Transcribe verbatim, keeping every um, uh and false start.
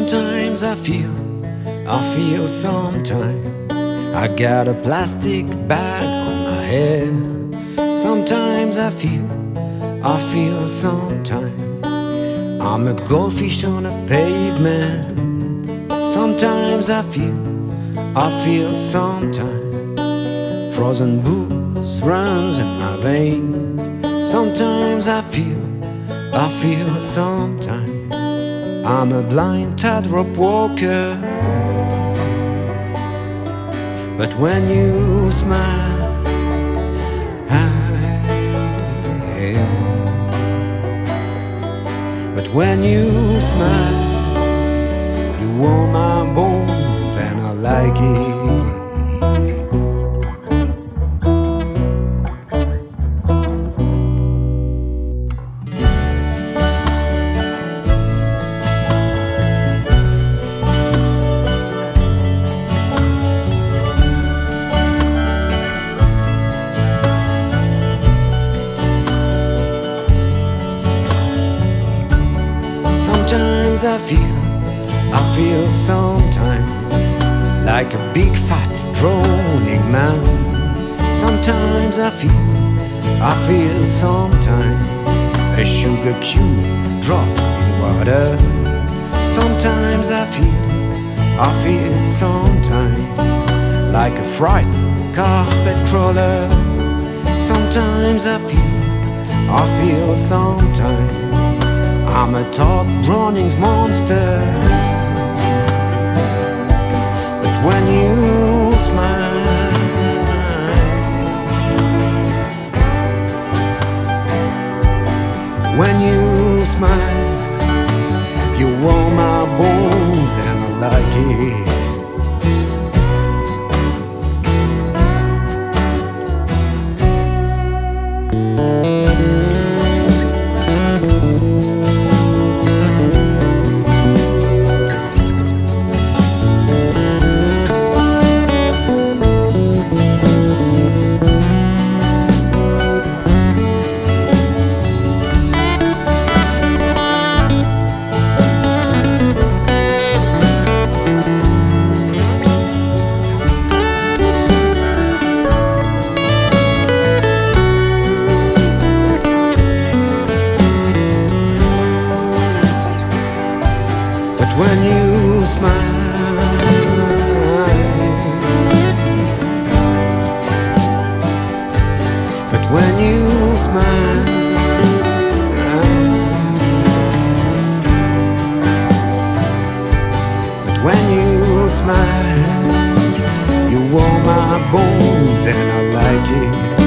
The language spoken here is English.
Sometimes I feel, I feel sometimes I got a plastic bag on my head. Sometimes I feel, I feel sometimes I'm a goldfish on a pavement. Sometimes I feel, I feel sometimes frozen booze runs in my veins. Sometimes I feel, I feel sometimes I'm a blind tightrope walker. But when you smile, I But when you smile, you warm my bones and I like it. Sometimes I feel, I feel sometimes like a big fat droning man. Sometimes I feel, I feel sometimes a sugar cube dropped in water. Sometimes I feel, I feel sometimes like a frightened carpet crawler. Sometimes I feel, I feel sometimes I'm a Todd Browning monster. But when you smile, when you smile, you warm my bones and I like it. When you smile, but when you smile, but when you smile, you warm my bones and I like it.